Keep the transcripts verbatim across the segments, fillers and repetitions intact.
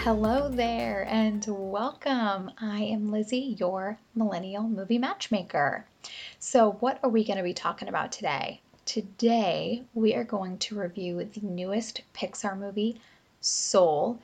Hello there and welcome. I am Lizzie, your Millennial Movie Matchmaker. So, what are we going to be talking about today? Today, we are going to review the newest Pixar movie, Soul.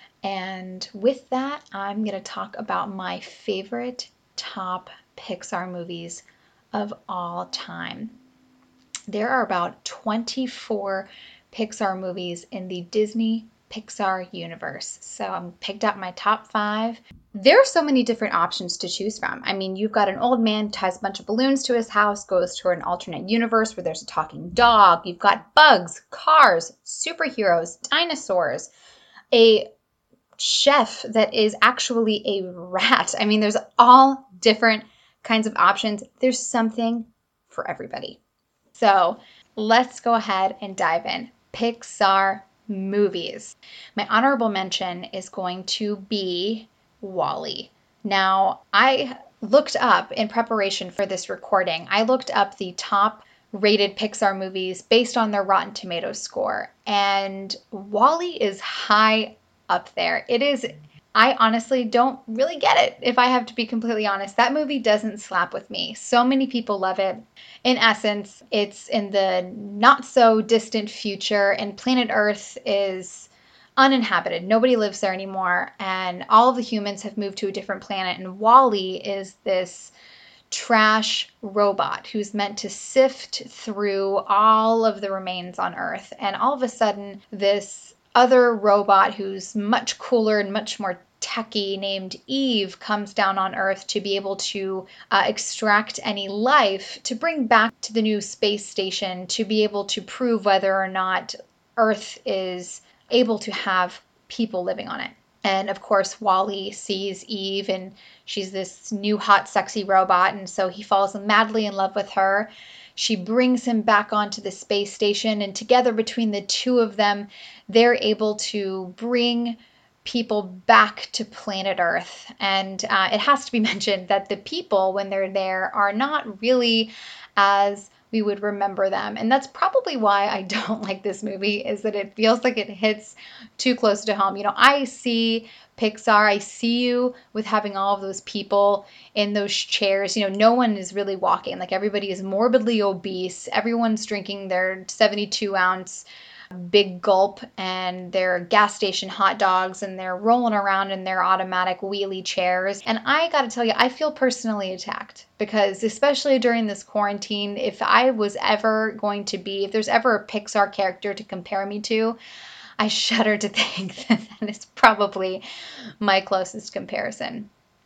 And with that, I'm going to talk about my favorite top Pixar movies of all time. There are about twenty-four Pixar movies in the Disney Pixar universe. So I picked up my top five. There are so many different options to choose from. I mean, you've got an old man ties a bunch of balloons to his house, goes to an alternate universe where there's a talking dog. You've got bugs, cars, superheroes, dinosaurs, a chef that is actually a rat. I mean, there's all different kinds of options. There's something for everybody. So let's go ahead and dive in. Pixar movies. My honorable mention is going to be WALL-E. Now, I looked up in preparation for this recording, I looked up the top rated Pixar movies based on their Rotten Tomatoes score, and WALL-E is high up there. It is I honestly don't really get it, if I have to be completely honest. That movie doesn't slap with me. So many people love it. In essence, it's in the not so distant future, and planet Earth is uninhabited. Nobody lives there anymore, and all of the humans have moved to a different planet. And WALL-E is this trash robot who's meant to sift through all of the remains on Earth. And all of a sudden, this other robot who's much cooler and much more techy named Eve comes down on Earth to be able to uh, extract any life to bring back to the new space station to be able to prove whether or not Earth is able to have people living on it. And of course, WALL-E sees Eve, and she's this new hot, sexy robot, and so he falls madly in love with her. She brings him back onto the space station, and together between the two of them, they're able to bring people back to planet Earth. And uh, it has to be mentioned that the people, when they're there, are not really as we would remember them. And that's probably why I don't like this movie, is that it feels like it hits too close to home. You know, I see Pixar, I see you with having all of those people in those chairs. You know, no one is really walking. Like, everybody is morbidly obese. Everyone's drinking their seventy-two ounce big gulp and their gas station hot dogs, and they're rolling around in their automatic wheelie chairs. And I gotta tell you, I feel personally attacked, because especially during this quarantine, if I was ever going to be, if there's ever a Pixar character to compare me to, I shudder to think that that is probably my closest comparison.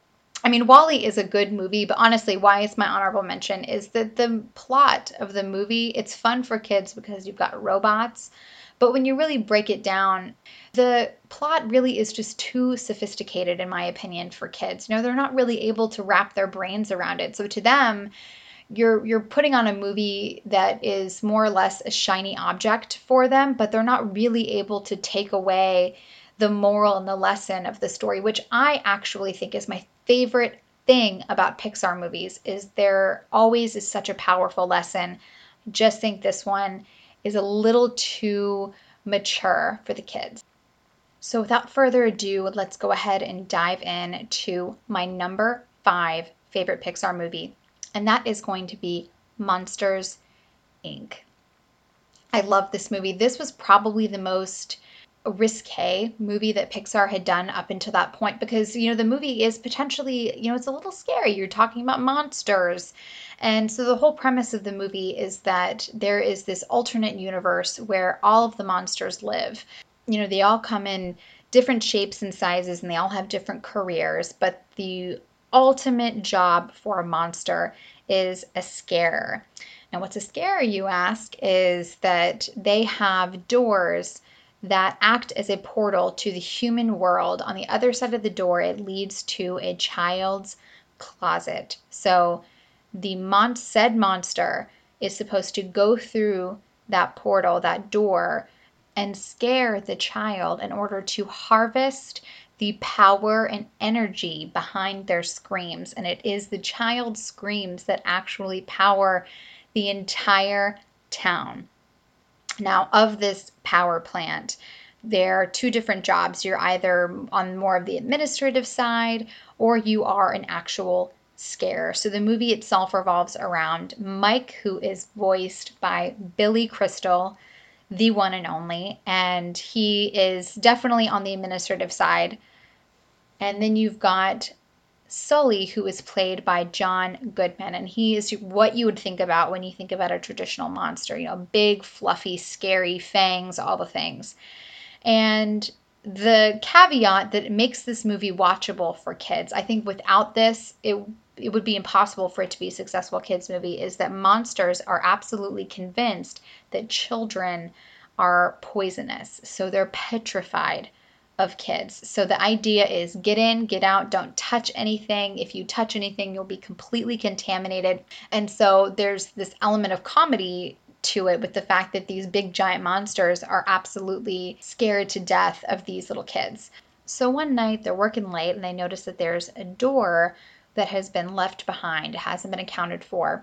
I mean, WALL-E is a good movie, but honestly, why it's my honorable mention is that the plot of the movie, it's fun for kids because you've got robots. But when you really break it down, the plot really is just too sophisticated, in my opinion, for kids. You know, they're not really able to wrap their brains around it. So to them, you're you're putting on a movie that is more or less a shiny object for them, but they're not really able to take away the moral and the lesson of the story, which I actually think is my favorite thing about Pixar movies, is there always is such a powerful lesson. I just think this one is a little too mature for the kids. So without further ado, let's go ahead and dive in to my number five favorite Pixar movie, and that is going to be Monsters, Incorporated. I love this movie. This was probably the most risque movie that Pixar had done up until that point, because, you know, the movie is potentially, you know, it's a little scary. You're talking about monsters. And so the whole premise of the movie is that there is this alternate universe where all of the monsters live. You know, they all come in different shapes and sizes, and they all have different careers, but the ultimate job for a monster is a scarer. Now, what's a scarer, you ask, is that they have doors that act as a portal to the human world. On the other side of the door, it leads to a child's closet. So the mon- said monster is supposed to go through that portal, that door, and scare the child in order to harvest the power and energy behind their screams. And it is the child's screams that actually power the entire town. Now, of this power plant, There are two different jobs. You're either on more of the administrative side or you are an actual scarer. So the movie itself revolves around Mike, who is voiced by Billy Crystal, the one and only, and he is definitely on the administrative side. And then you've got Sully, who is played by John Goodman, and he is what you would think about when you think about a traditional monster, you know, big, fluffy, scary fangs, all the things. And the caveat that makes this movie watchable for kids, I think without this, it it would be impossible for it to be a successful kids movie, is that monsters are absolutely convinced that children are poisonous. So they're petrified of kids. So the idea is get in, get out, don't touch anything. If you touch anything, you'll be completely contaminated. And so there's this element of comedy to it with the fact that these big giant monsters are absolutely scared to death of these little kids. So one night they're working late and they notice that there's a door that has been left behind. It hasn't been accounted for.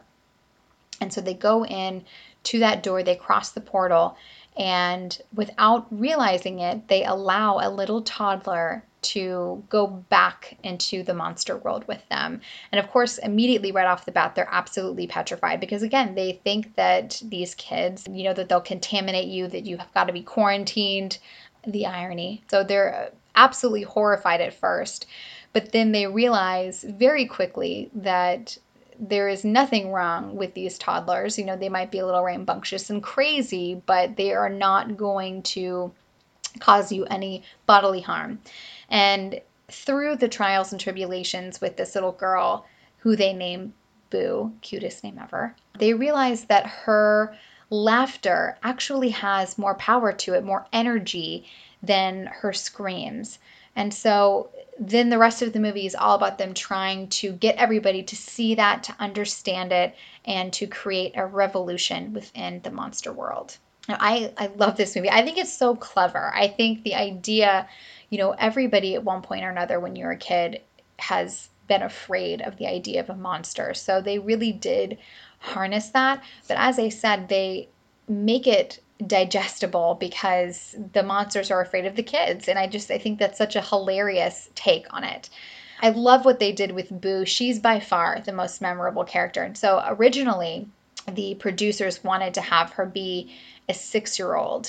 And so they go in to that door, they cross the portal, and without realizing it, they allow a little toddler to go back into the monster world with them. And of course, immediately right off the bat, they're absolutely petrified because, again, they think that these kids, you know, that they'll contaminate you, that you have got to be quarantined. The irony. So they're absolutely horrified at first, but then they realize very quickly that there is nothing wrong with these toddlers. You know, they might be a little rambunctious and crazy, but they are not going to cause you any bodily harm. And through the trials and tribulations with this little girl, who they name Boo, cutest name ever, they realize that her laughter actually has more power to it, more energy than her screams. And so then the rest of the movie is all about them trying to get everybody to see that, to understand it, and to create a revolution within the monster world. Now, I, I love this movie. I think it's so clever. I think the idea, you know, everybody at one point or another when you're a kid has been afraid of the idea of a monster. So they really did harness that. But as I said, they make it digestible because the monsters are afraid of the kids. And I just, I think that's such a hilarious take on it. I love what they did with Boo. She's by far the most memorable character. And so originally, the producers wanted to have her be a six-year-old.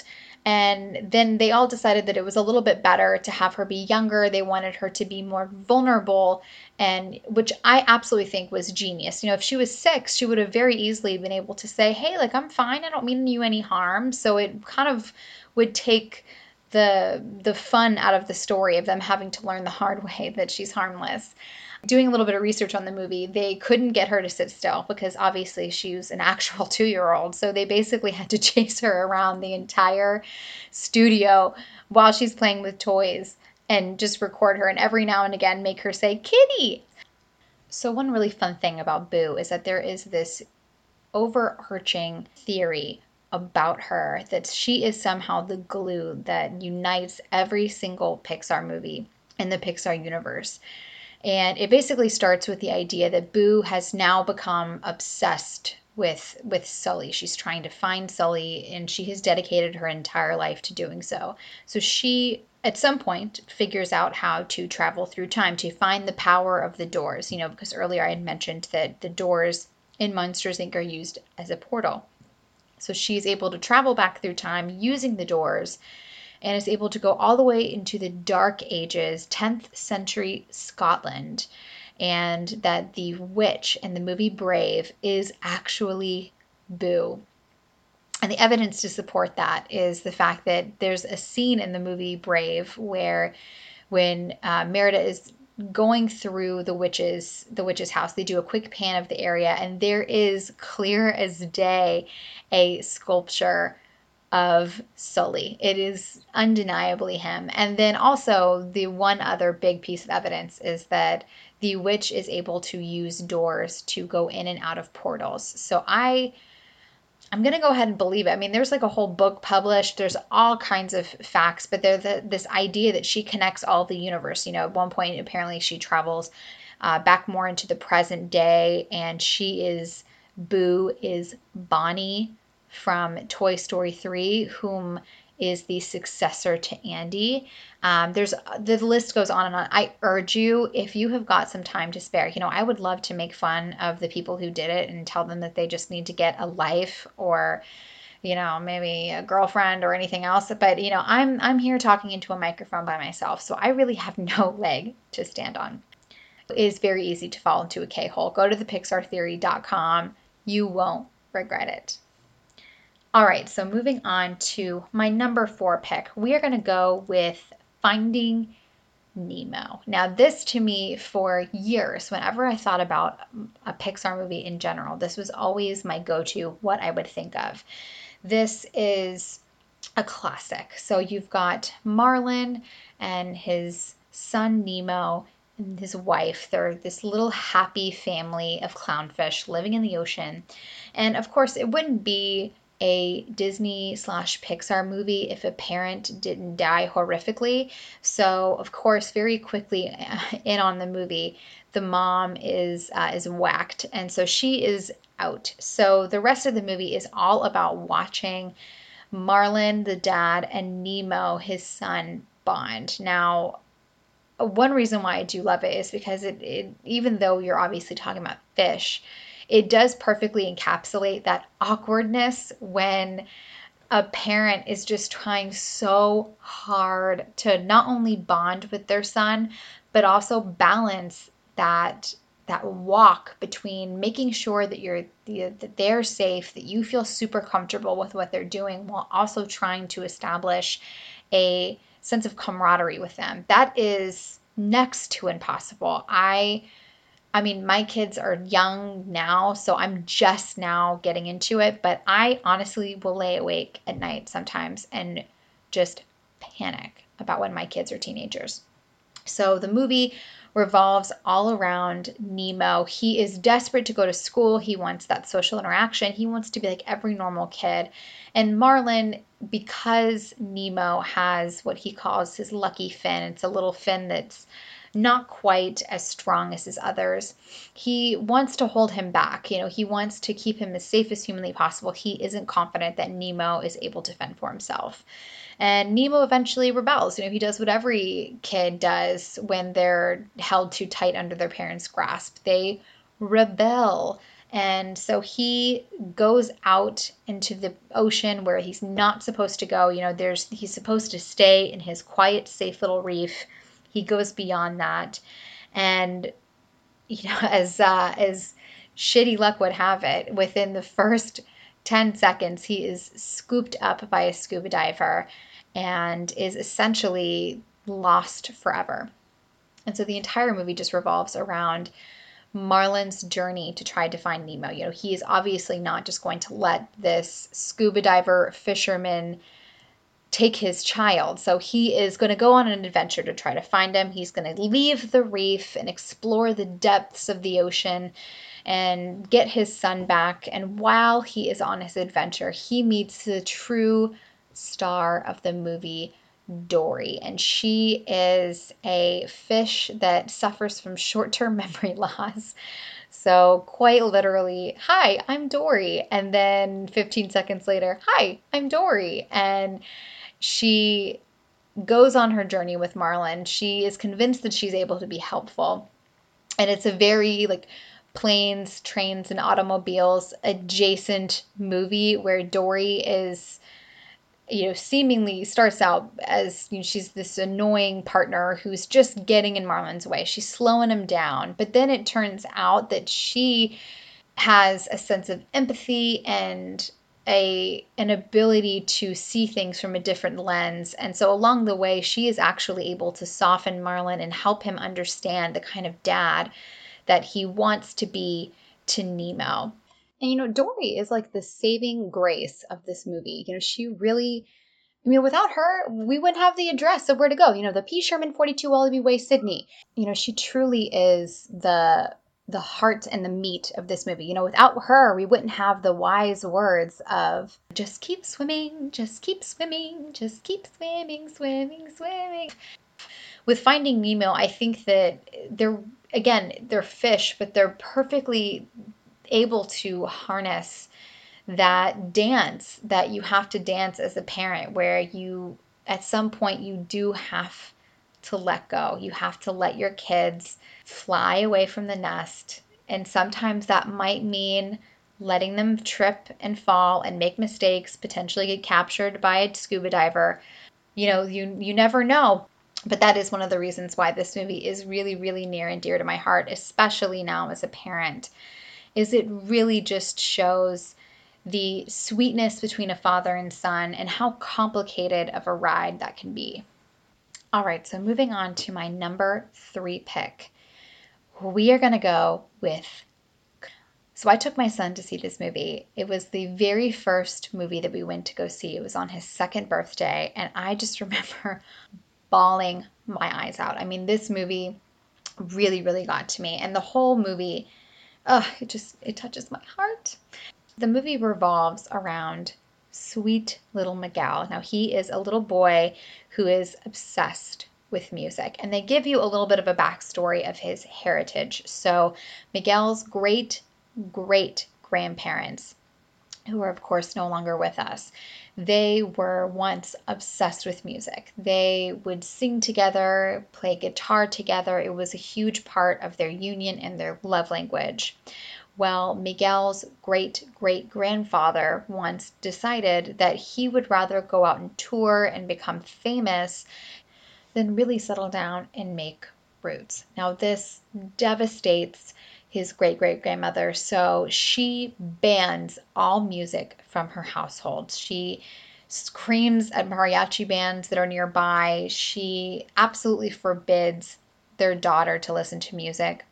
And then they all decided that it was a little bit better to have her be younger. They wanted her to be more vulnerable, and which I absolutely think was genius. You know, if she was six, she would have very easily been able to say, hey, like, I'm fine. I don't mean you any harm. So it kind of would take the the fun out of the story of them having to learn the hard way that she's harmless. Doing a little bit of research on the movie, they couldn't get her to sit still because obviously she was an actual two-year-old. So they basically had to chase her around the entire studio while she's playing with toys and just record her and every now and again make her say, kitty. So one really fun thing about Boo is that there is this overarching theory about her that she is somehow the glue that unites every single Pixar movie in the Pixar universe. And it basically starts with the idea that Boo has now become obsessed with with Sully. She's trying to find Sully, and she has dedicated her entire life to doing so. So she, at some point, figures out how to travel through time to find the power of the doors, you know, because earlier I had mentioned that the doors in Monsters, Incorporated are used as a portal. So she's able to travel back through time using the doors, and is able to go all the way into the Dark Ages, tenth century Scotland, and that the witch in the movie Brave is actually Boo. And the evidence to support that is the fact that there's a scene in the movie Brave where when uh, Merida is going through the witch's the witch's house, they do a quick pan of the area, and there is clear as day a sculpture of Sully. It is undeniably him. And then also the one other big piece of evidence is that the witch is able to use doors to go in and out of portals. So I I'm going to go ahead and believe it. I mean, there's like a whole book published. There's all kinds of facts, but there's the, this idea that she connects all the universe. You know, at one point, apparently she travels uh, back more into the present day, and she is, Boo is Bonnie from Toy Story three, whom is the successor to Andy. Um, there's the list goes on and on. I urge you, if you have got some time to spare, you know, I would love to make fun of the people who did it and tell them that they just need to get a life or, you know, maybe a girlfriend or anything else. But, you know, I'm I'm here talking into a microphone by myself, so I really have no leg to stand on. It is very easy to fall into a K-hole. Go to the pixar theory dot com. You won't regret it. All right, so moving on to my number four pick, we are going to go with Finding Nemo. Now, this to me for years, whenever I thought about a Pixar movie in general, this was always my go-to, what I would think of. This is a classic. So you've got Marlin and his son Nemo and his wife. They're this little happy family of clownfish living in the ocean. And of course, it wouldn't be a Disney slash Pixar movie if a parent didn't die horrifically. So of course, very quickly in on the movie, the mom is uh, is whacked, and so she is out. So the rest of the movie is all about watching Marlin, the dad, and Nemo, his son, bond. Now, one reason why I do love it is because it, it even though you're obviously talking about fish, it does perfectly encapsulate that awkwardness when a parent is just trying so hard to not only bond with their son, but also balance that that walk between making sure that you're that they're safe, that you feel super comfortable with what they're doing, while also trying to establish a sense of camaraderie with them. That is next to impossible. I I mean, my kids are young now, so I'm just now getting into it, but I honestly will lay awake at night sometimes and just panic about when my kids are teenagers. So the movie revolves all around Nemo. He is desperate to go to school. He wants that social interaction. He wants to be like every normal kid. And Marlin, because Nemo has what he calls his lucky fin, it's a little fin that's not quite as strong as his others. He wants to hold him back. You know, he wants to keep him as safe as humanly possible. He isn't confident that Nemo is able to fend for himself. And Nemo eventually rebels. You know, he does what every kid does when they're held too tight under their parents' grasp. They rebel. And so he goes out into the ocean where he's not supposed to go. You know, there's he's supposed to stay in his quiet, safe little reef. He goes beyond that. And, you know, as uh, as shitty luck would have it, within the first ten seconds, he is scooped up by a scuba diver and is essentially lost forever. And so the entire movie just revolves around Marlin's journey to try to find Nemo. You know, he is obviously not just going to let this scuba diver fisherman take his child. So he is going to go on an adventure to try to find him. He's going to leave the reef and explore the depths of the ocean and get his son back. And while he is on his adventure, he meets the true star of the movie, Dory. And she is a fish that suffers from short-term memory loss. So quite literally, hi, I'm Dory. And then fifteen seconds later, hi, I'm Dory. And she goes on her journey with Marlin. She is convinced that she's able to be helpful. And it's a very like planes, trains, and automobiles adjacent movie where Dory is, you know, seemingly starts out as, you know, she's this annoying partner who's just getting in Marlin's way. She's slowing him down. But then it turns out that she has a sense of empathy and a an ability to see things from a different lens. And so along the way, she is actually able to soften Marlin and help him understand the kind of dad that he wants to be to Nemo. And, you know, Dory is like the saving grace of this movie. You know, she really, I mean, without her, we wouldn't have the address of where to go. You know, the P. Sherman forty-two Wallaby Way, Sydney. You know, she truly is the the heart and the meat of this movie. You know, without her, we wouldn't have the wise words of just keep swimming, just keep swimming, just keep swimming, swimming, swimming. With Finding Nemo, I think that they're, again, they're fish, but they're perfectly able to harness that dance that you have to dance as a parent, where you, at some point, you do have to let go. You have to let your kids fly away from the nest. And sometimes that might mean letting them trip and fall and make mistakes, potentially get captured by a scuba diver. You know, you you never know. But that is one of the reasons why this movie is really, really near and dear to my heart, especially now as a parent, is it really just shows the sweetness between a father and son and how complicated of a ride that can be. All right, so moving on to my number three pick. We are going to go with. So I took my son to see this movie. It was the very first movie that we went to go see. It was on his second birthday, and I just remember bawling my eyes out. I mean, this movie really, really got to me. And the whole movie, oh, it just, it touches my heart. The movie revolves around sweet little Miguel. Now, he is a little boy who is obsessed with music. And they give you a little bit of a backstory of his heritage. So Miguel's great, great grandparents, who are, of course, no longer with us, they were once obsessed with music. They would sing together, play guitar together. It was a huge part of their union and their love language. Well, Miguel's great-great-grandfather once decided that he would rather go out and tour and become famous than really settle down and make roots. Now, this devastates his great-great-grandmother, so she bans all music from her household. She screams at mariachi bands that are nearby. She absolutely forbids their daughter to listen to music,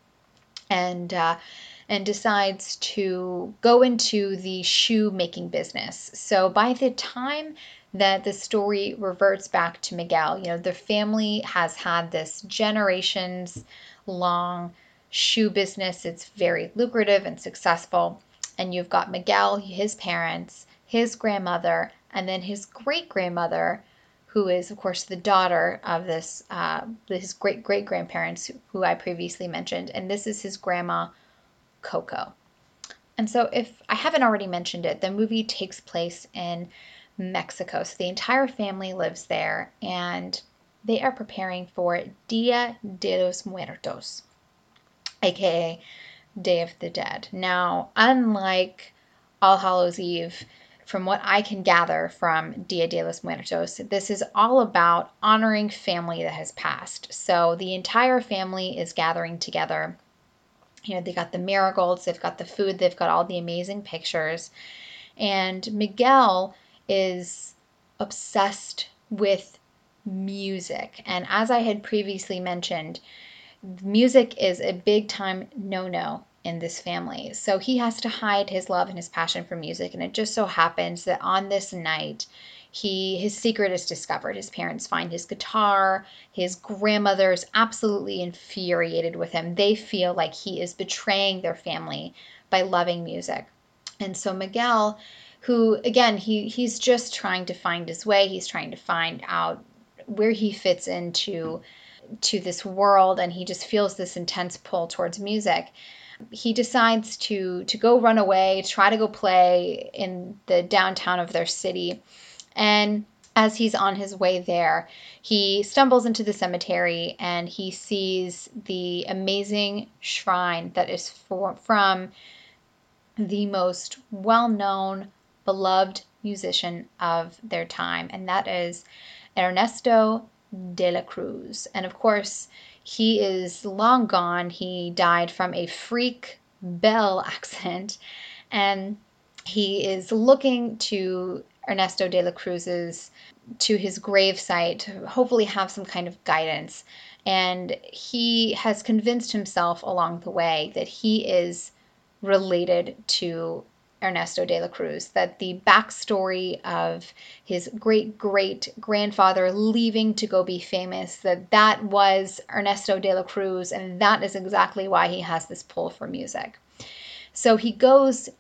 and uh, and decides to go into the shoe making business. So by the time that the story reverts back to Miguel, you know, the family has had this generations long shoe business. It's very lucrative and successful. And you've got Miguel, his parents, his grandmother, and then his great grandmother, who is, of course, the daughter of this, uh, his great great grandparents, who I previously mentioned. And this is his grandma, Coco. And so, if I haven't already mentioned it, the movie takes place in Mexico. So the entire family lives there, and they are preparing for Dia de los Muertos, aka Day of the Dead. Now, unlike All Hallows Eve, from what I can gather from Dia de los Muertos, this is all about honoring family that has passed. So the entire family is gathering together. You know, they got the marigolds, they've got the food, they've got all the amazing pictures. And Miguel is obsessed with music. And as I had previously mentioned, music is a big time no-no in this family. So he has to hide his love and his passion for music. And it just so happens that on this night, he his secret is discovered. His parents find his guitar. His grandmother is absolutely infuriated with him. They feel like he is betraying their family by loving music. And so Miguel, who, again, he he's just trying to find his way. He's trying to find out where he fits into to this world, and he just feels this intense pull towards music. He decides to to go run away, try to go play in the downtown of their city. And as he's on his way there, he stumbles into the cemetery and he sees the amazing shrine that is for, from the most well-known, beloved musician of their time, and that is Ernesto de la Cruz. And of course, he is long gone. He died from a freak bell accident, and he is looking to Ernesto de la Cruz's, to his gravesite, to hopefully have some kind of guidance. And he has convinced himself along the way that he is related to Ernesto de la Cruz, that the backstory of his great-great-grandfather leaving to go be famous, that that was Ernesto de la Cruz, and that is exactly why he has this pull for music. So he goes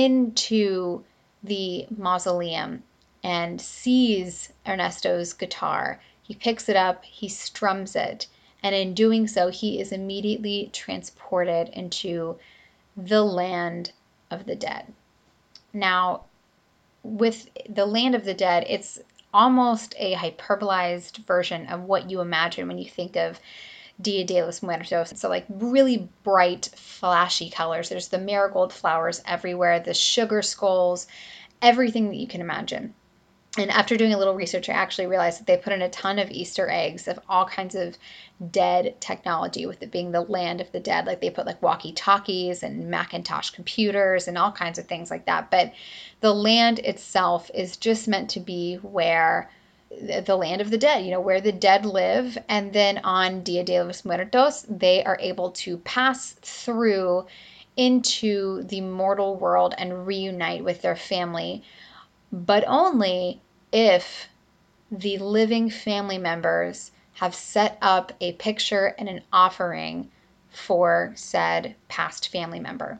into the mausoleum and sees Ernesto's guitar. He picks it up, he strums it, and in doing so, he is immediately transported into the land of the dead. Now, with the Land of the Dead, it's almost a hyperbolized version of what you imagine when you think of Dia de los Muertos. So like really bright, flashy colors. There's the marigold flowers everywhere, the sugar skulls, everything that you can imagine. And after doing a little research, I actually realized that they put in a ton of Easter eggs of all kinds of dead technology, with it being the Land of the Dead. Like they put like walkie-talkies and Macintosh computers and all kinds of things like that. But the land itself is just meant to be where the land of the dead, you know, where the dead live. And then on Dia de los Muertos, they are able to pass through into the mortal world and reunite with their family, but only if the living family members have set up a picture and an offering for said past family member.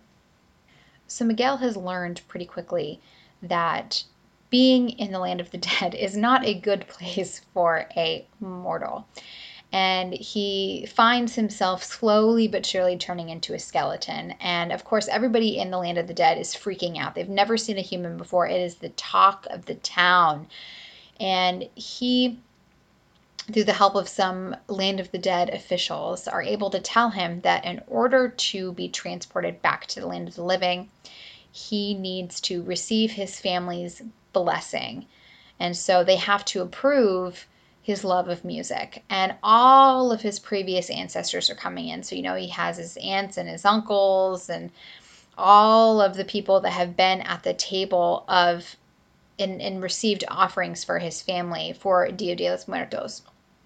So Miguel has learned pretty quickly that being in the Land of the Dead is not a good place for a mortal. And he finds himself slowly but surely turning into a skeleton. And of course, everybody in the Land of the Dead is freaking out. They've never seen a human before. It is the talk of the town. And he, through the help of some Land of the Dead officials, are able to tell him that in order to be transported back to the land of the living, he needs to receive his family's blessing. And so they have to approve his love of music. And all of his previous ancestors are coming in. So, you know, he has his aunts and his uncles and all of the people that have been at the table of and, and received offerings for his family for Dia de los Muertos.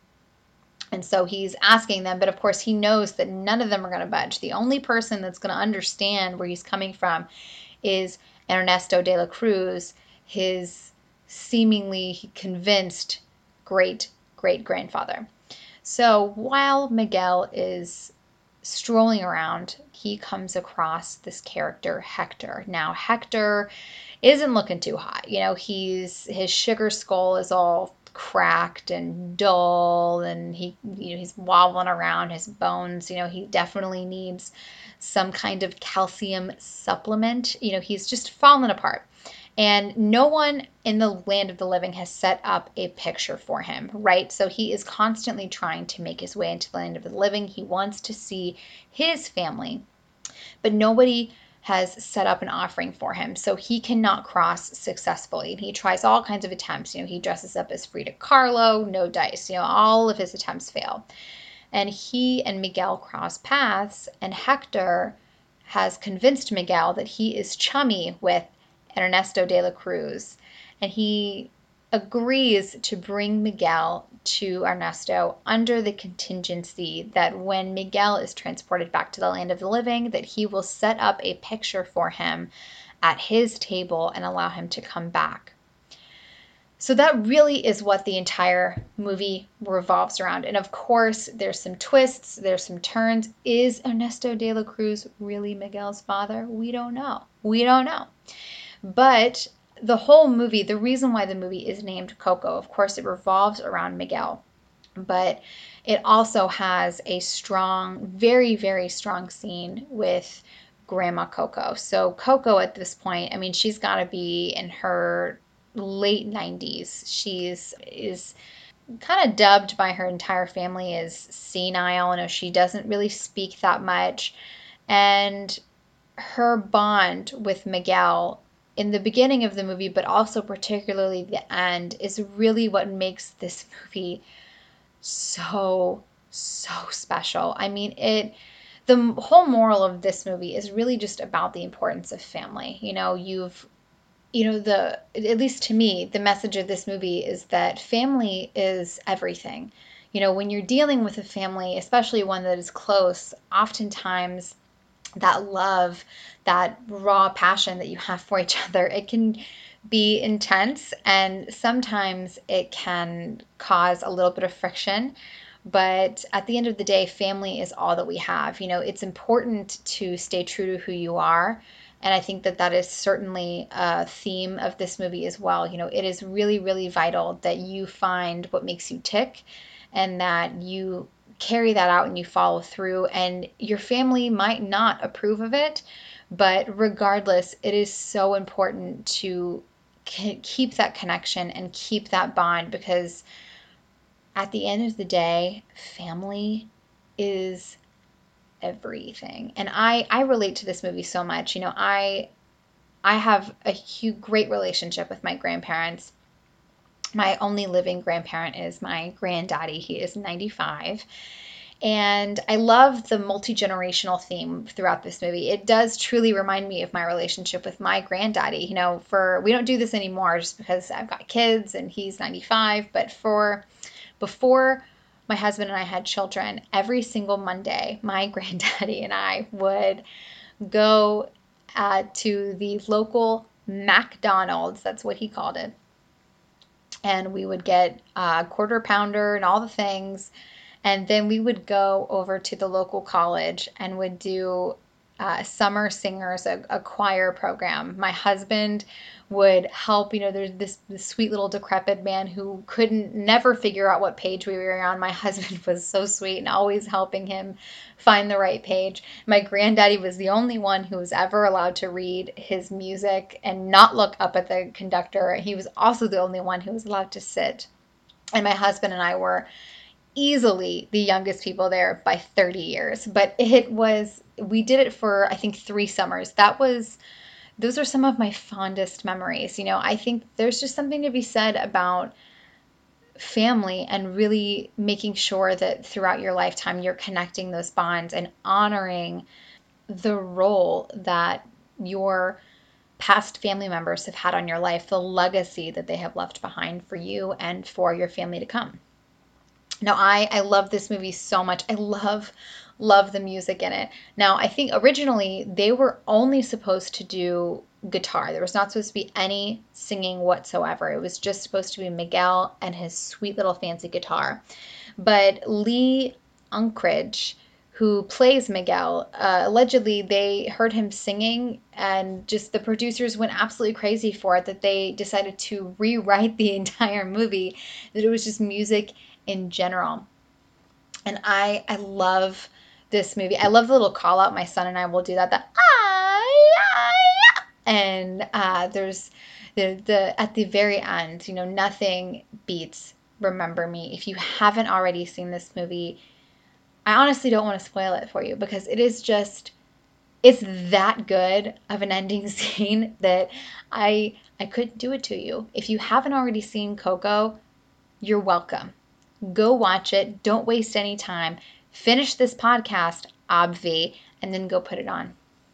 And so he's asking them, but of course he knows that none of them are going to budge. The only person that's going to understand where he's coming from is Ernesto de la Cruz, his seemingly convinced great great grandfather. So while Miguel is strolling around, he comes across this character, Hector. Now, Hector isn't looking too hot. You know, he's his sugar skull is all cracked and dull, and he, you know, he's wobbling around, his bones, you know, he definitely needs some kind of calcium supplement. You know, he's just fallen apart. And no one in the land of the living has set up a picture for him, right? So he is constantly trying to make his way into the land of the living. He wants to see his family, but nobody has set up an offering for him. So he cannot cross successfully. And he tries all kinds of attempts. You know, he dresses up as Frida Kahlo, no dice. You know, all of his attempts fail. And he and Miguel cross paths, and Hector has convinced Miguel that he is chummy with Ernesto de la Cruz, and he agrees to bring Miguel to Ernesto under the contingency that when Miguel is transported back to the land of the living, that he will set up a picture for him at his table and allow him to come back. So that really is what the entire movie revolves around. And of course, there's some twists, there's some turns. Is Ernesto de la Cruz really Miguel's father? We don't know. We don't know. But the whole movie, the reason why the movie is named Coco, of course, it revolves around Miguel. But it also has a strong, very, very strong scene with Grandma Coco. So Coco at this point, I mean, she's got to be in her late nineties. She's is kind of dubbed by her entire family as senile. You know, she doesn't really speak that much. And her bond with Miguel in the beginning of the movie, but also particularly the end, is really what makes this movie so, so special. I mean, it, the whole moral of this movie is really just about the importance of family. You know, you've, you know, the, at least to me, the message of this movie is that family is everything. You know, when you're dealing with a family, especially one that is close, oftentimes that love, that raw passion that you have for each other, it can be intense, and sometimes it can cause a little bit of friction. But at the end of the day, family is all that we have. You know, it's important to stay true to who you are. And I think that that is certainly a theme of this movie as well. You know, it is really, really vital that you find what makes you tick and that you carry that out and you follow through. And your family might not approve of it, But regardless, it is so important to keep that connection and keep that bond, because at the end of the day, family is everything. And I I relate to this movie so much. You know, I I have a huge, great relationship with my grandparents. My only living grandparent is my granddaddy. He is ninety-five. And I love the multi-generational theme throughout this movie. It does truly remind me of my relationship with my granddaddy. You know, for we don't do this anymore just because I've got kids and he's ninety-five, but for before my husband and I had children, every single Monday, my granddaddy and I would go uh, to the local McDonald's, that's what he called it, and we would get a quarter pounder and all the things. And then we would go over to the local college and would do uh, summer singers, a, a choir program. My husband would help. You know, there's this, this sweet little decrepit man who couldn't never figure out what page we were on. My husband was so sweet and always helping him find the right page. My granddaddy was the only one who was ever allowed to read his music and not look up at the conductor. He was also the only one who was allowed to sit. And my husband and I were easily the youngest people there by thirty years. But it was, we did it for, I think, three summers. That was, those are some of my fondest memories. You know, I think there's just something to be said about family and really making sure that throughout your lifetime you're connecting those bonds and honoring the role that your past family members have had on your life, the legacy that they have left behind for you and for your family to come. Now, I, I love this movie so much. I love, love the music in it. Now, I think originally they were only supposed to do guitar. There was not supposed to be any singing whatsoever. It was just supposed to be Miguel and his sweet little fancy guitar. But Lee Unkrich, who plays Miguel, uh, allegedly they heard him singing and just the producers went absolutely crazy for it, that they decided to rewrite the entire movie, that it was just music in general. And I I love this movie. I love the little call out. My son and I will do that. That ah, and uh, there's the the at the very end. You know, nothing beats Remember Me. If you haven't already seen this movie, I honestly don't want to spoil it for you because it is just, it's that good of an ending scene that I I couldn't do it to you. If you haven't already seen Coco, you're welcome. Go watch it. Don't waste any time. Finish this podcast, obvi, and then go put it on.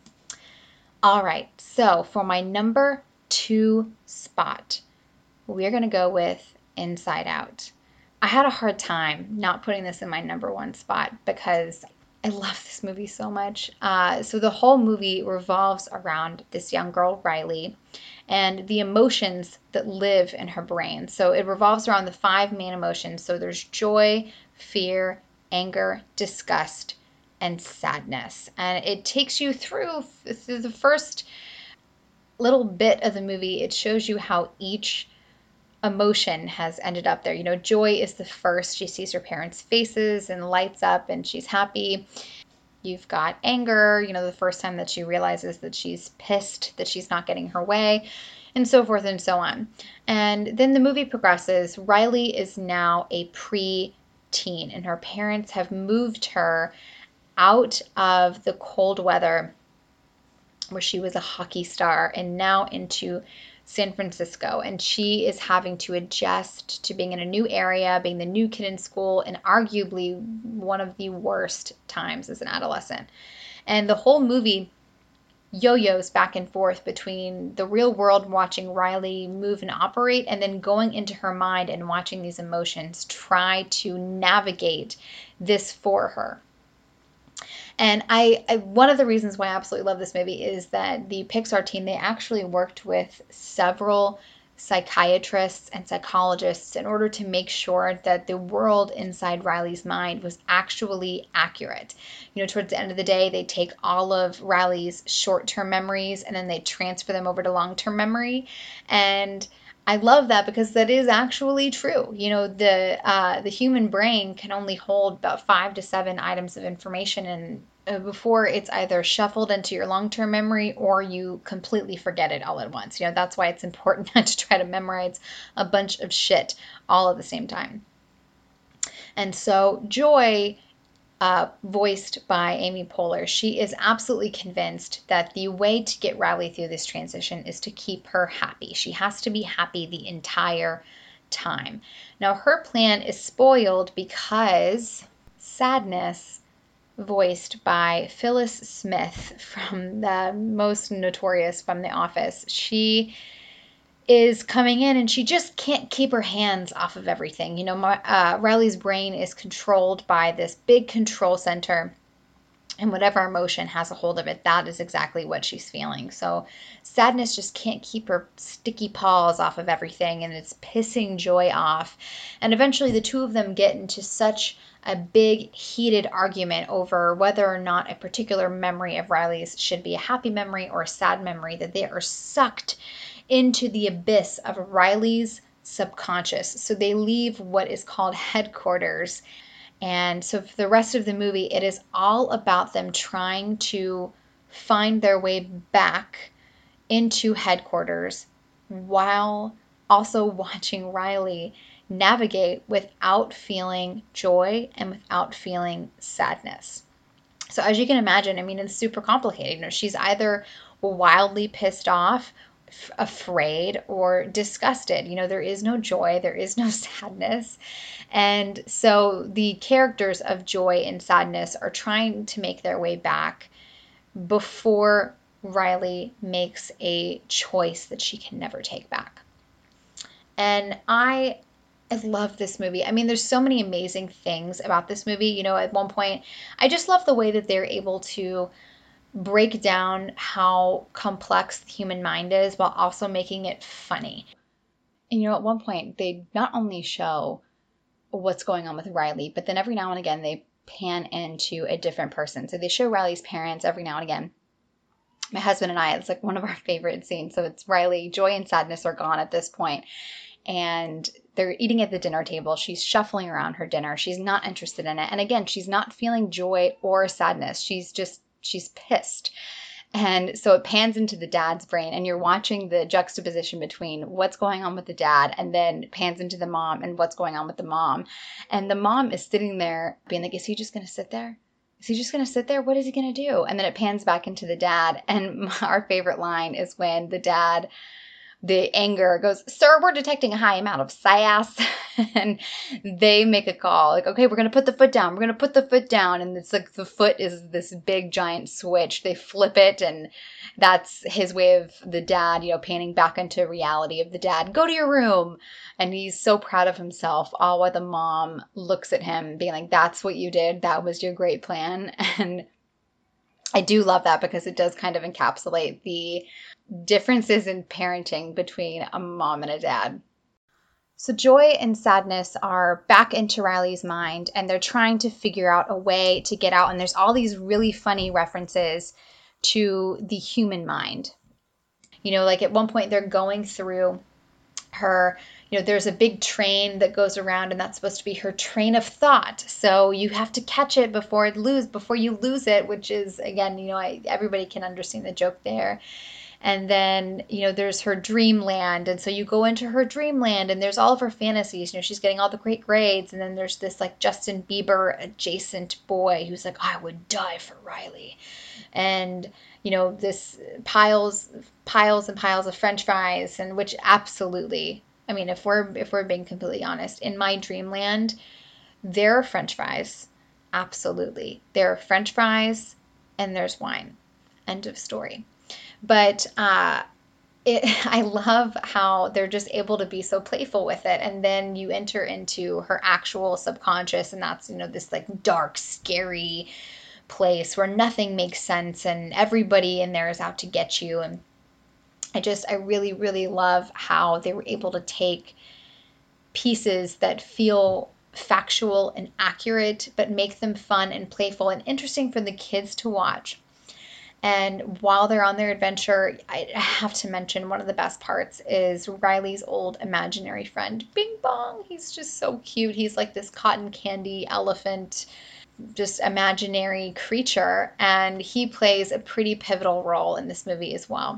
All right. So for my number two spot, we're going to go with Inside Out. I had a hard time not putting this in my number one spot because I love this movie so much. Uh, so the whole movie revolves around this young girl, Riley, and the emotions that live in her brain. So it revolves around the five main emotions. So there's joy, fear, anger, disgust, and sadness. And it takes you through, through the first little bit of the movie. It shows you how each emotion has ended up there. You know, joy is the first. She sees her parents' faces and lights up and she's happy. You've got anger, you know, the first time that she realizes that she's pissed, that she's not getting her way, and so forth and so on. And then the movie progresses. Riley is now a pre-teen, and her parents have moved her out of the cold weather where she was a hockey star and now into San Francisco, and she is having to adjust to being in a new area, being the new kid in school, and arguably one of the worst times as an adolescent. And the whole movie yo-yos back and forth between the real world, watching Riley move and operate, and then going into her mind and watching these emotions try to navigate this for her. And I, I, one of the reasons why I absolutely love this movie is that the Pixar team, they actually worked with several psychiatrists and psychologists in order to make sure that the world inside Riley's mind was actually accurate. You know, towards the end of the day, they take all of Riley's short-term memories and then they transfer them over to long-term memory. And I love that because that is actually true. You know, the uh, the human brain can only hold about five to seven items of information, and uh, before it's either shuffled into your long-term memory or you completely forget it all at once. You know, that's why it's important not to try to memorize a bunch of shit all at the same time. And so Joy, uh, voiced by Amy Poehler, she is absolutely convinced that the way to get Riley through this transition is to keep her happy. She has to be happy the entire time. Now, her plan is spoiled because Sadness, voiced by Phyllis Smith, from the most notorious from The Office, she is coming in and she just can't keep her hands off of everything. You know, my, uh, Riley's brain is controlled by this big control center, and whatever emotion has a hold of it, that is exactly what she's feeling. So Sadness just can't keep her sticky paws off of everything, and it's pissing Joy off. And eventually the two of them get into such a big heated argument over whether or not a particular memory of Riley's should be a happy memory or a sad memory, that they are sucked into the abyss of Riley's subconscious. So they leave what is called headquarters. And so for the rest of the movie, it is all about them trying to find their way back into headquarters while also watching Riley navigate without feeling joy and without feeling sadness. So as you can imagine, I mean, it's super complicated. You know, she's either wildly pissed off, f- afraid, or disgusted. You know, there is no joy, there is no sadness. And so the characters of Joy and Sadness are trying to make their way back before Riley makes a choice that she can never take back. And I I love this movie. I mean, there's so many amazing things about this movie. You know, at one point, I just love the way that they're able to break down how complex the human mind is while also making it funny. And you know, at one point, they not only show what's going on with Riley, but then every now and again, they pan into a different person. So they show Riley's parents every now and again. My husband and I, it's like one of our favorite scenes. So it's Riley, Joy and Sadness are gone at this point, and they're eating at the dinner table. She's shuffling around her dinner. She's not interested in it. And again, she's not feeling joy or sadness. She's just, she's pissed. And so it pans into the dad's brain, and you're watching the juxtaposition between what's going on with the dad, and then pans into the mom and what's going on with the mom. And the mom is sitting there being like, is he just going to sit there? Is he just going to sit there? What is he going to do? And then it pans back into the dad. And our favorite line is when the dad, the anger goes, sir, we're detecting a high amount of sass. And they make a call like, okay, we're going to put the foot down. We're going to put the foot down. And it's like the foot is this big giant switch. They flip it. And that's his way of the dad, you know, panning back into reality of the dad. Go to your room. And he's so proud of himself, all while the mom looks at him being like, that's what you did. That was your great plan. And I do love that because it does kind of encapsulate the differences in parenting between a mom and a dad. So Joy and Sadness are back into Riley's mind, and they're trying to figure out a way to get out. And there's all these really funny references to the human mind. You know, like at one point they're going through her, you know, there's a big train that goes around, and that's supposed to be her train of thought. So you have to catch it before it lose, before you lose it, which is, again, you know, I, everybody can understand the joke there. And then, you know, there's her dreamland. And so you go into her dreamland and there's all of her fantasies. You know, she's getting all the great grades. And then there's this like Justin Bieber adjacent boy who's like, I would die for Riley. And, you know, this piles, piles and piles of French fries, and which absolutely, I mean, if we're, if we're being completely honest, in my dreamland, there are French fries. Absolutely. There are French fries and there's wine. End of story. But uh, it, I love how they're just able to be so playful with it. And then you enter into her actual subconscious, and that's, you know, this like dark, scary place where nothing makes sense and everybody in there is out to get you. And I just, I really, really love how they were able to take pieces that feel factual and accurate, but make them fun and playful and interesting for the kids to watch. And while they're on their adventure, I have to mention one of the best parts is Riley's old imaginary friend, Bing Bong. He's just so cute. He's like this cotton candy elephant just imaginary creature, and he plays a pretty pivotal role in this movie as well.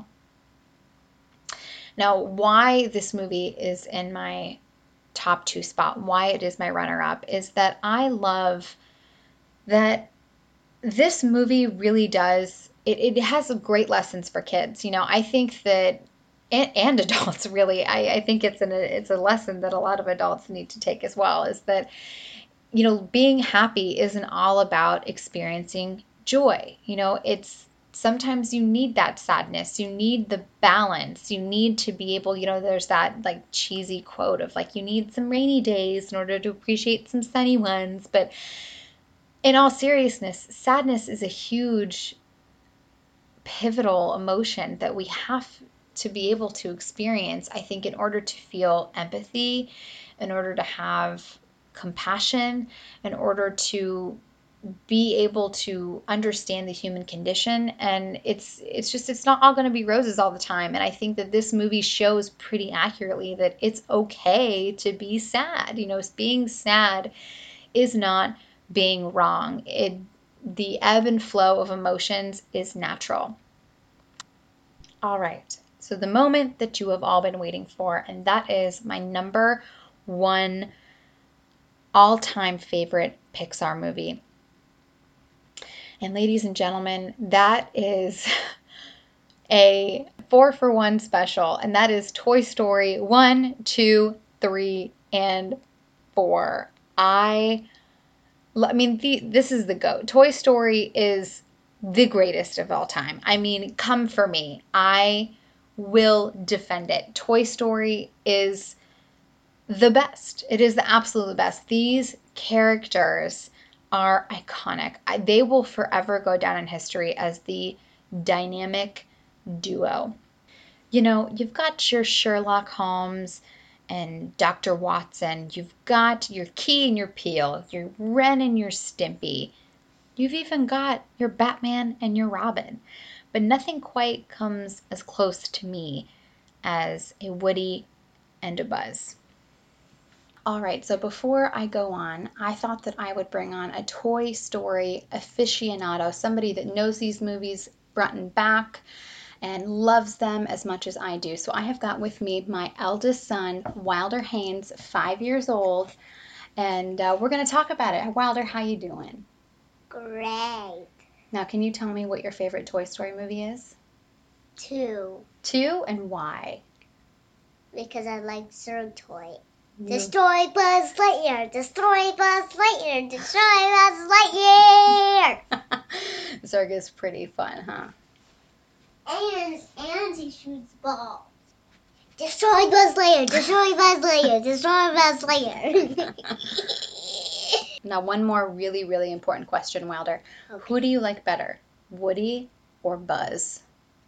Now, why this movie is in my top two spot, why it is my runner-up, is that I love that this movie really does, it, it has great lessons for kids. You know, I think that, and, and adults really, I, I think it's an it's a lesson that a lot of adults need to take as well, is that, you know, being happy isn't all about experiencing joy. You know, it's sometimes you need that sadness. You need the balance. You need to be able, you know, there's that like cheesy quote of like, you need some rainy days in order to appreciate some sunny ones. But in all seriousness, sadness is a huge pivotal emotion that we have to be able to experience, I think, in order to feel empathy, in order to have compassion, in order to be able to understand the human condition. And it's it's just it's not all going to be roses all the time. And I think that this movie shows pretty accurately that it's okay to be sad. You know, being sad is not being wrong. It the ebb and flow of emotions is natural. All right. So the moment that you have all been waiting for, and that is my number one all-time favorite Pixar movie. And ladies and gentlemen, that is a four for one special, and that is Toy Story one, two, three, and four. I, I mean, the, this is the GOAT. Toy Story is the greatest of all time. I mean, come for me. I will defend it. Toy Story is the best. It is the absolute best. These characters are iconic. I, they will forever go down in history as the dynamic duo. You know, you've got your Sherlock Holmes and Doctor Watson. You've got your Key and your Peele, your Ren and your Stimpy. You've even got your Batman and your Robin. But nothing quite comes as close to me as a Woody and a Buzz. All right, so before I go on, I thought that I would bring on a Toy Story aficionado, somebody that knows these movies front and back and loves them as much as I do. So I have got with me my eldest son, Wilder Haynes, five years old, and uh, we're going to talk about it. Wilder, how you doing? Great. Now, can you tell me what your favorite Toy Story movie is? Two. Two, and why? Because I like Zerg Toy. Destroy Buzz Lightyear! Destroy Buzz Lightyear! Destroy Buzz Lightyear! Zerg is pretty fun, huh? And, and he shoots balls. Destroy Buzz Lightyear! Destroy Buzz Lightyear! Destroy Buzz Lightyear! Now, one more really, really important question, Wilder. Okay. Who do you like better, Woody or Buzz?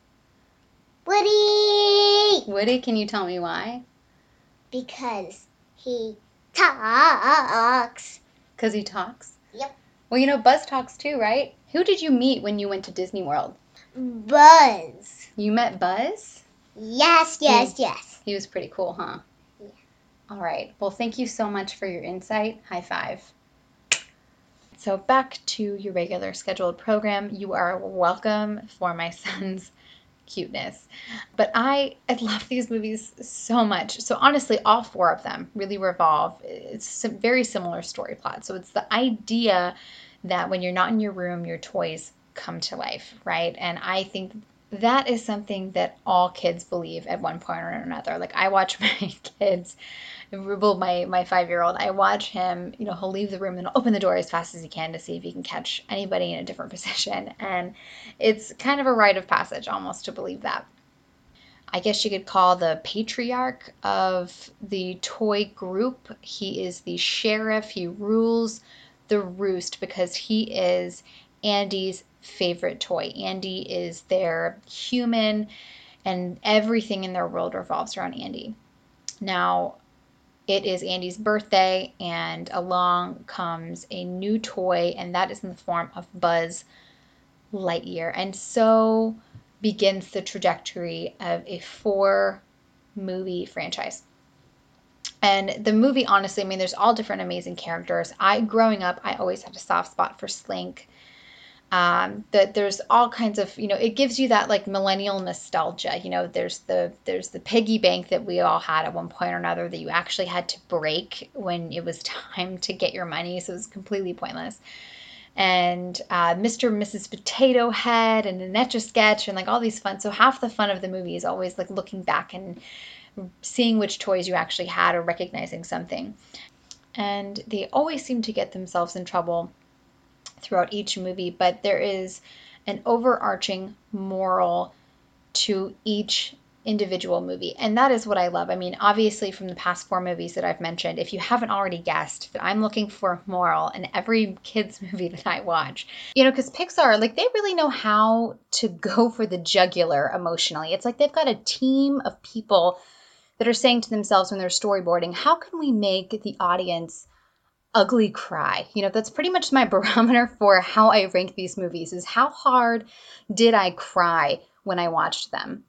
Woody! Woody, can you tell me why? Because he talks. Because he talks? Yep. Well, you know, Buzz talks too, right? Who did you meet when you went to Disney World? Buzz. You met Buzz? Yes, yes, he, yes. He was pretty cool, huh? Yeah. All right. Well, thank you so much for your insight. High five. So back to your regular scheduled program. You are welcome for my son's cuteness. But I, I love these movies so much. So honestly, all four of them really revolve. It's a very similar story plot. So it's the idea that when you're not in your room, your toys come to life, right? And I think that is something that all kids believe at one point or another. Like I watch my kids, well, my, my five-year-old, I watch him, you know, he'll leave the room and open the door as fast as he can to see if he can catch anybody in a different position. And it's kind of a rite of passage almost to believe that. I guess you could call the patriarch of the toy group. He is the sheriff. He rules the roost because he is Andy's favorite toy. Andy is their human, and everything in their world revolves around Andy. Now, it is Andy's birthday, and along comes a new toy, and that is in the form of Buzz Lightyear. And so begins the trajectory of a four-movie franchise. And the movie, honestly, I mean, there's all different amazing characters. I, growing up, I always had a soft spot for Slink. Um, that there's all kinds of, you know, it gives you that like millennial nostalgia. You know, there's the there's the piggy bank that we all had at one point or another that you actually had to break when it was time to get your money, so it was completely pointless. And uh, Mister and Missus Potato Head and an Etch a Sketch and like all these fun. So half the fun of the movie is always like looking back and seeing which toys you actually had or recognizing something. And they always seem to get themselves in trouble throughout each movie, but there is an overarching moral to each individual movie. And that is what I love. I mean, obviously, from the past four movies that I've mentioned, if you haven't already guessed that I'm looking for a moral in every kids movie that I watch, you know, because Pixar, like, they really know how to go for the jugular emotionally. It's like they've got a team of people that are saying to themselves when they're storyboarding, how can we make the audience ugly cry? You know, that's pretty much my barometer for how I rank these movies, is how hard did I cry when I watched them.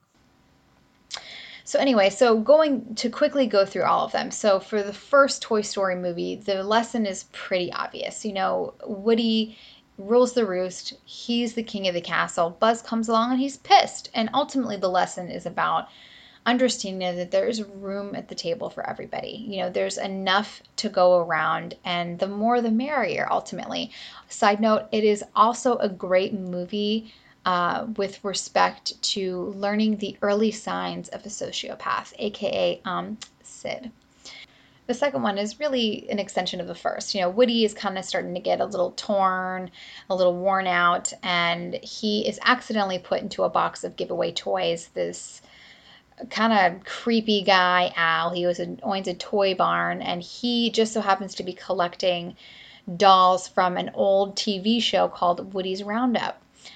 So anyway, so going to quickly go through all of them. So for the first Toy Story movie, the lesson is pretty obvious. You know, Woody rules the roost. He's the king of the castle. Buzz comes along and he's pissed. And ultimately the lesson is about understanding that there's room at the table for everybody. You know, there's enough to go around, and the more the merrier, ultimately. Side note, it is also a great movie uh, with respect to learning the early signs of a sociopath, aka um, Sid. The second one is really an extension of the first. You know, Woody is kind of starting to get a little torn, a little worn out, and he is accidentally put into a box of giveaway toys. This kind of creepy guy, Al. He was a, owns a toy barn, and he just so happens to be collecting dolls from an old T V show called Woody's Roundup.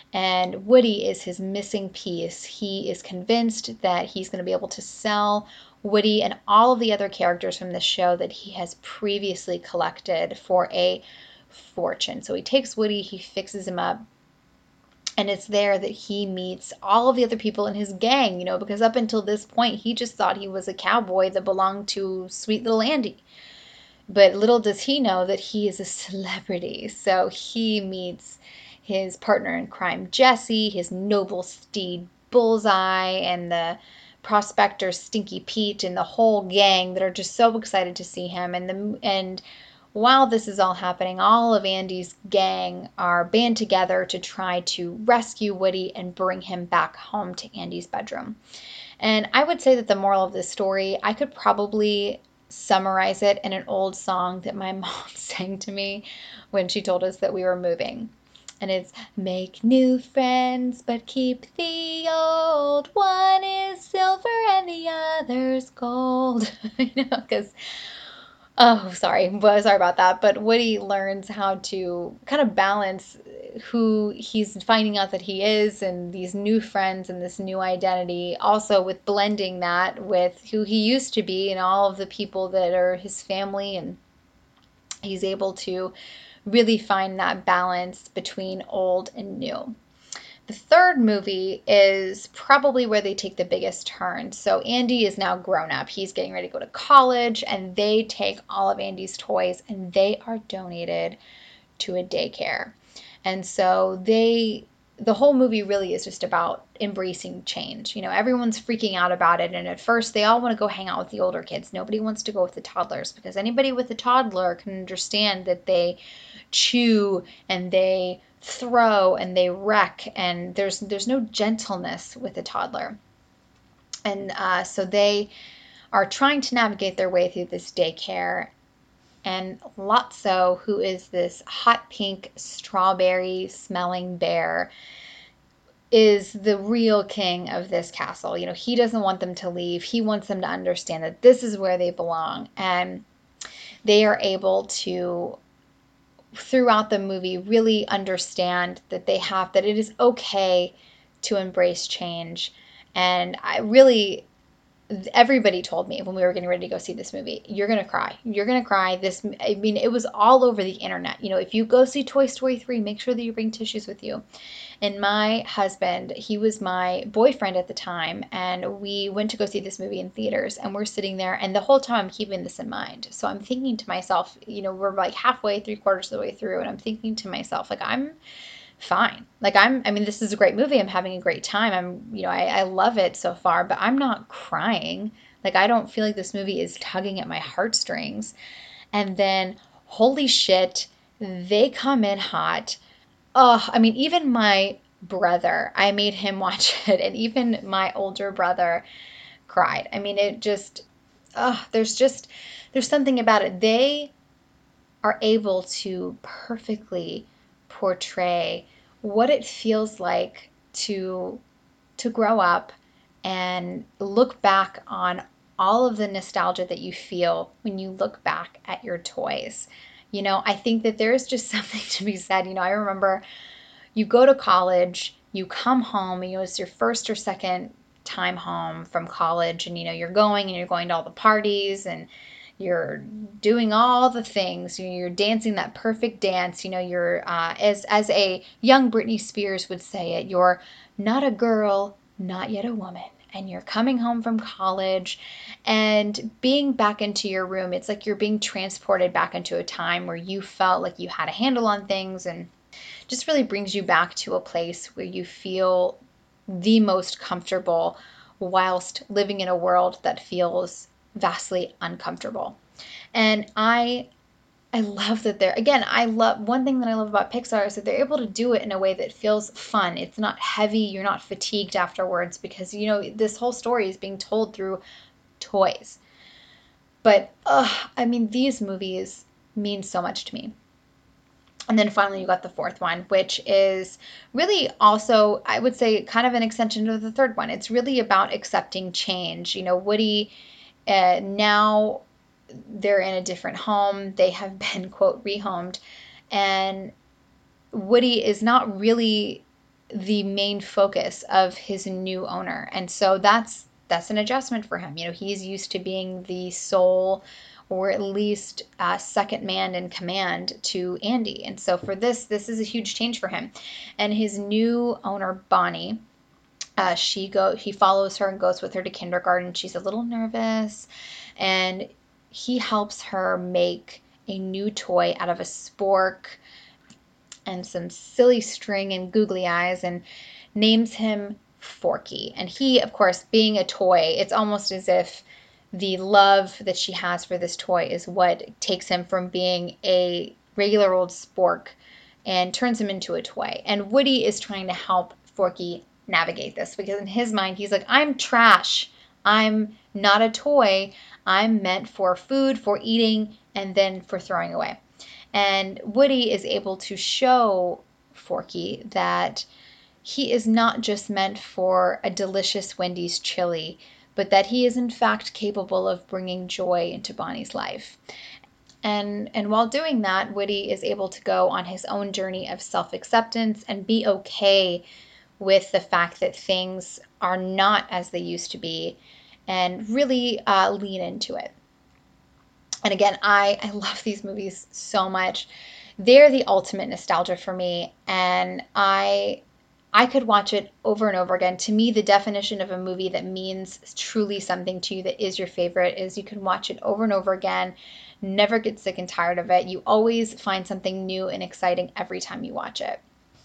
And Woody is his missing piece. He is convinced that he's going to be able to sell Woody and all of the other characters from the show that he has previously collected for a fortune. So he takes Woody, he fixes him up, and it's there that he meets all of the other people in his gang, you know, because up until this point, he just thought he was a cowboy that belonged to sweet little Andy. But little does he know that he is a celebrity. So he meets his partner in crime, Jesse, his noble steed, Bullseye, and the prospector, Stinky Pete, and the whole gang that are just so excited to see him. And the and while this is all happening, all of Andy's gang are band together to try to rescue Woody and bring him back home to Andy's bedroom. And I would say that the moral of this story, I could probably summarize it in an old song that my mom sang to me when she told us that we were moving. And it's, make new friends, but keep the old. One is silver and the other's gold. You know, because Oh, sorry. Well, sorry about that. But Woody learns how to kind of balance who he's finding out that he is and these new friends and this new identity, also with blending that with who he used to be and all of the people that are his family. And he's able to really find that balance between old and new. The third movie is probably where they take the biggest turn. So Andy is now grown up. He's getting ready to go to college, and they take all of Andy's toys and they are donated to a daycare. And so they the whole movie really is just about embracing change. You know, everyone's freaking out about it, and at first they all want to go hang out with the older kids. Nobody wants to go with the toddlers, because anybody with a toddler can understand that they chew and they throw and they wreck, and there's there's no gentleness with a toddler. And uh, so they are trying to navigate their way through this daycare. And Lotso, who is this hot pink strawberry smelling bear, is the real king of this castle. You know, he doesn't want them to leave. He wants them to understand that this is where they belong. And they are able to, throughout the movie, really understand that they have, that it is okay to embrace change. And I really, everybody told me when we were getting ready to go see this movie, you're going to cry. You're going to cry. This, I mean, it was all over the internet. You know, if you go see Toy Story three, make sure that you bring tissues with you. And my husband, he was my boyfriend at the time, and we went to go see this movie in theaters, and we're sitting there, and the whole time I'm keeping this in mind. So I'm thinking to myself, you know, we're like halfway, three quarters of the way through, and I'm thinking to myself, like, I'm fine. Like I'm, I mean, this is a great movie. I'm having a great time. I'm, you know, I, I love it so far, but I'm not crying. Like I don't feel like this movie is tugging at my heartstrings. And then, holy shit, they come in hot. Oh, I mean, even my brother, I made him watch it, and even my older brother cried. I mean, it just, oh, there's just, there's something about it. They are able to perfectly portray what it feels like to to grow up and look back on all of the nostalgia that you feel when you look back at your toys. You know, I think that there's just something to be said. You know, I remember you go to college, you come home, you know, it's your first or second time home from college, and you know, you're going and you're going to all the parties and you're doing all the things. You know, you're dancing that perfect dance. You know, you're uh, as as a young Britney Spears would say it. You're not a girl, not yet a woman, and you're coming home from college, and being back into your room. It's like you're being transported back into a time where you felt like you had a handle on things, and just really brings you back to a place where you feel the most comfortable whilst living in a world that feels vastly uncomfortable. And I I love that they're again, I love one thing that I love about Pixar is that they're able to do it in a way that feels fun. It's not heavy, you're not fatigued afterwards because you know this whole story is being told through toys. But uh, I mean these movies mean so much to me. And then finally, you got the fourth one, which is really also, I would say, kind of an extension of the third one. It's really about accepting change. You know, Woody, uh, now they're in a different home. They have been, quote, rehomed. And Woody is not really the main focus of his new owner. And so that's that's an adjustment for him. You know, he's used to being the sole or at least uh, second man in command to Andy. And so for this, this is a huge change for him. And his new owner, Bonnie, uh, she go he follows her and goes with her to kindergarten. She's a little nervous, and he helps her make a new toy out of a spork and some silly string and googly eyes, and names him Forky. And he, of course, being a toy, it's almost as if the love that she has for this toy is what takes him from being a regular old spork and turns him into a toy. And Woody is trying to help Forky navigate this because in his mind, he's like, I'm trash. I'm not a toy. I'm meant for food, for eating, and then for throwing away. And Woody is able to show Forky that he is not just meant for a delicious Wendy's chili, but that he is in fact capable of bringing joy into Bonnie's life. And, and while doing that, Woody is able to go on his own journey of self-acceptance and be okay with the fact that things are not as they used to be and really uh, lean into it. And again, I, I love these movies so much. They're the ultimate nostalgia for me, and I I could watch it over and over again. To me, the definition of a movie that means truly something to you, that is your favorite, is you can watch it over and over again, never get sick and tired of it. You always find something new and exciting every time you watch it.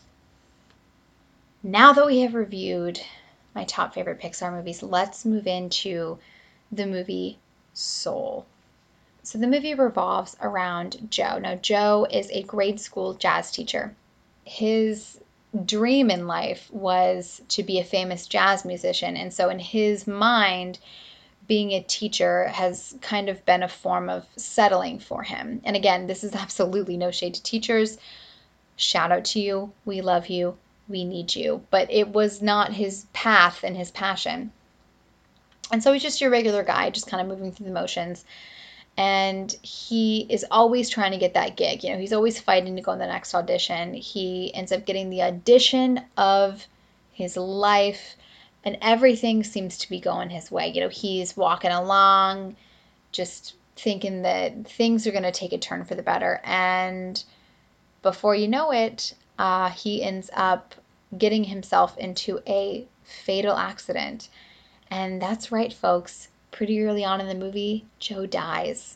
Now that we have reviewed my top favorite Pixar movies, let's move into the movie Soul. So the movie revolves around Joe. Now, Joe is a grade school jazz teacher. His dream in life was to be a famous jazz musician. And so in his mind, being a teacher has kind of been a form of settling for him. And again, this is absolutely no shade to teachers. Shout out to you. We love you. We need you. But it was not his path and his passion. And so he's just your regular guy, just kind of moving through the motions. And he is always trying to get that gig. You know, he's always fighting to go on the next audition. He ends up getting the audition of his life. and everything seems to be going his way. You know, he's walking along, just thinking that things are going to take a turn for the better. And before you know it, uh, he ends up getting himself into a fatal accident. And that's right, folks. Pretty early on in the movie, Joe dies.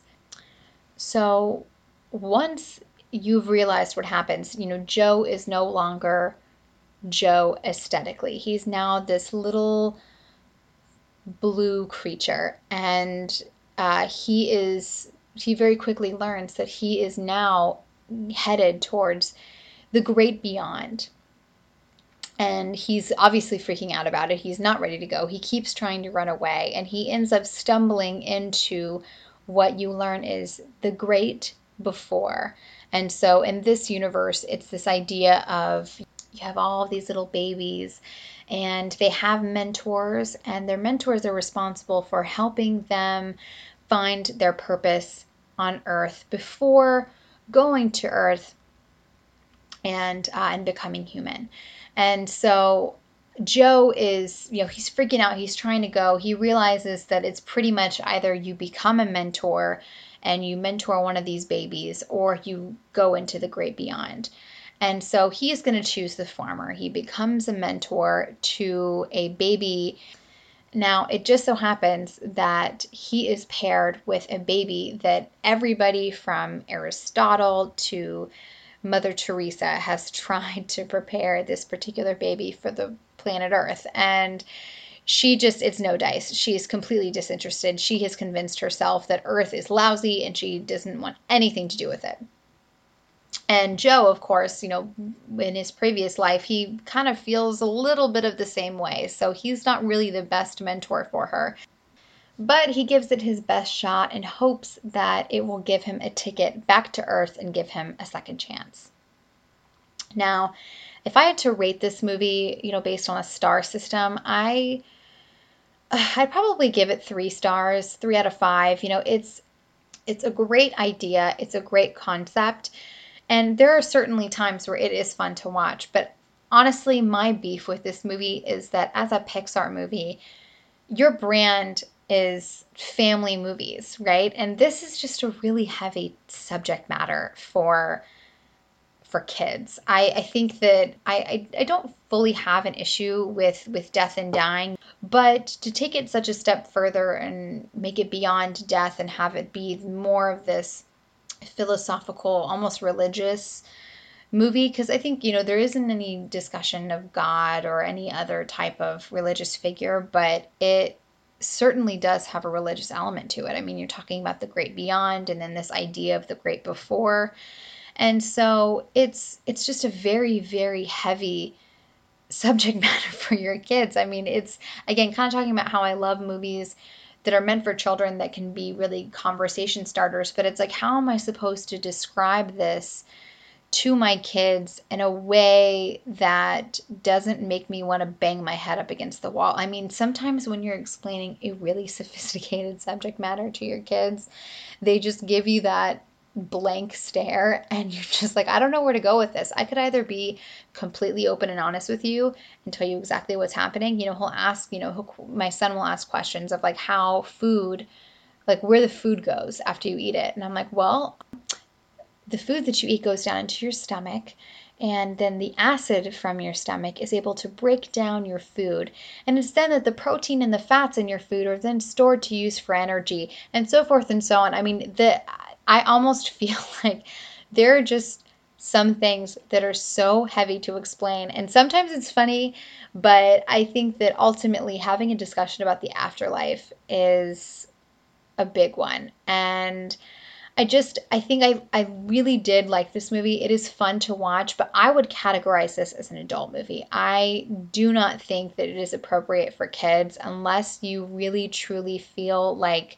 So once you've realized what happens, you know, Joe is no longer Joe aesthetically. He's now this little blue creature, and uh, he is he very quickly learns that he is now headed towards the great beyond. And he's obviously freaking out about it. He's not ready to go. He keeps trying to run away, and he ends up stumbling into what you learn is the great before. And so in this universe, it's this idea of you have all of these little babies, and they have mentors, and their mentors are responsible for helping them find their purpose on Earth before going to Earth and uh, and becoming human. And so Joe is, you know, he's freaking out. He's trying to go. He realizes that it's pretty much either you become a mentor and you mentor one of these babies, or you go into the great beyond. And so he is going to choose the former. He becomes a mentor to a baby. Now, it just so happens that he is paired with a baby that everybody from Aristotle to Mother Teresa has tried to prepare this particular baby for the planet Earth. And she just, it's no dice. She's completely disinterested. She has convinced herself that Earth is lousy and she doesn't want anything to do with it. And Joe, of course, you know, in his previous life, he kind of feels a little bit of the same way. So he's not really the best mentor for her. But he gives it his best shot and hopes that it will give him a ticket back to Earth and give him a second chance. Now, if I had to rate this movie, you know, based on a star system, I I'd probably give it three stars, three out of five. You know, it's it's a great idea, it's a great concept, and there are certainly times where it is fun to watch. But honestly, my beef with this movie is that as a Pixar movie, your brand is family movies, right? And this is just a really heavy subject matter for for kids. I, I think that I, I, I don't fully have an issue with, with death and dying, but to take it such a step further and make it beyond death and have it be more of this philosophical, almost religious movie, because I think, you know, there isn't any discussion of God or any other type of religious figure, but it certainly does have a religious element to it. I mean, you're talking about the great beyond and then this idea of the great before. And so it's it's just a very, very heavy subject matter for your kids. I mean, it's, again, kind of talking about how I love movies that are meant for children that can be really conversation starters, but it's like, how am I supposed to describe this to my kids in a way that doesn't make me want to bang my head up against the wall? I mean, sometimes when you're explaining a really sophisticated subject matter to your kids, they just give you that blank stare and you're just like, I don't know where to go with this. I could either be completely open and honest with you and tell you exactly what's happening. You know, he'll ask, you know, he'll, my son will ask questions of like how food, like where the food goes after you eat it. And I'm like, well, the food that you eat goes down into your stomach, and then the acid from your stomach is able to break down your food. And it's then that the protein and the fats in your food are then stored to use for energy, and so forth and so on. I mean, the I almost feel like there are just some things that are so heavy to explain. And sometimes it's funny, but I think that ultimately having a discussion about the afterlife is a big one. And I just, I think I, I really did like this movie. It is fun to watch, but I would categorize this as an adult movie. I do not think that it is appropriate for kids unless you really truly feel like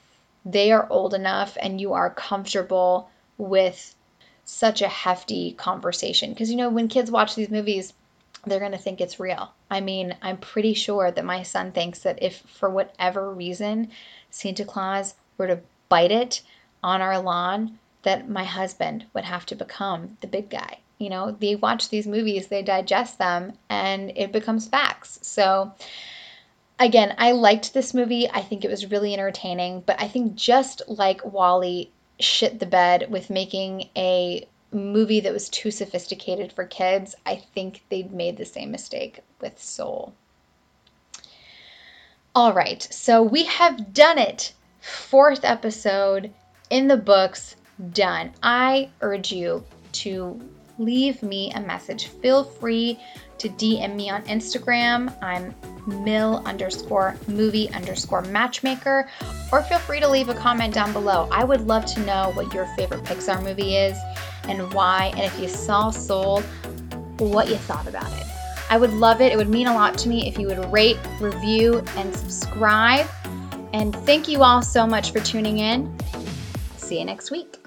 they are old enough and you are comfortable with such a hefty conversation. Because, you know, when kids watch these movies, they're going to think it's real. I mean, I'm pretty sure that my son thinks that if for whatever reason Santa Claus were to bite it on our lawn, that my husband would have to become the big guy. You know, they watch these movies, they digest them, and it becomes facts. So again, I liked this movie. I think it was really entertaining, but I think just like WALL-E shit the bed with making a movie that was too sophisticated for kids, I think they'd made the same mistake with Soul. All right, so we have done it. Fourth episode in the books, done. I urge you to leave me a message. Feel free to D M me on Instagram. I'm mill underscore movie underscore matchmaker, or feel free to leave a comment down below. I would love to know what your favorite Pixar movie is and why, and if you saw Soul, what you thought about it. I would love it. It would mean a lot to me if you would rate, review, and subscribe. And thank you all so much for tuning in. See you next week.